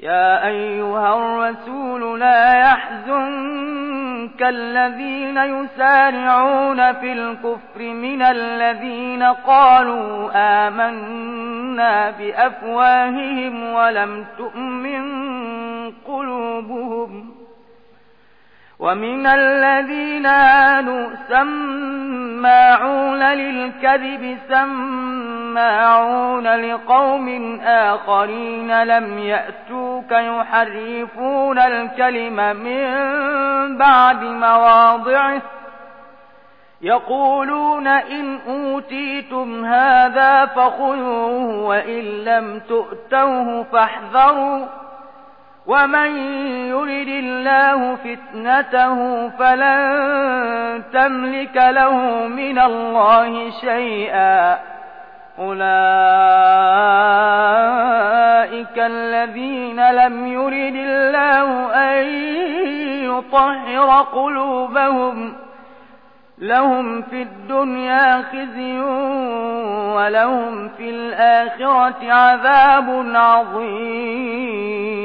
يا أيها الرسول لا يحزنك الذين يسارعون في الكفر من الذين قالوا آمنا بأفواههم ولم تؤمن قلوبهم ومن الذين هادوا سماعون للكذب سماعون لقوم آخرين لم يأتوك يحرفون الكلم من بعد مواضعه يقولون إن أوتيتم هذا فخذوه وإن لم تؤتوه فاحذروا ومن يرد الله فتنته فلن تملك له من الله شيئا أولئك الذين لم يرد الله أن يطهر قلوبهم لهم في الدنيا خزي ولهم في الآخرة عذاب عظيم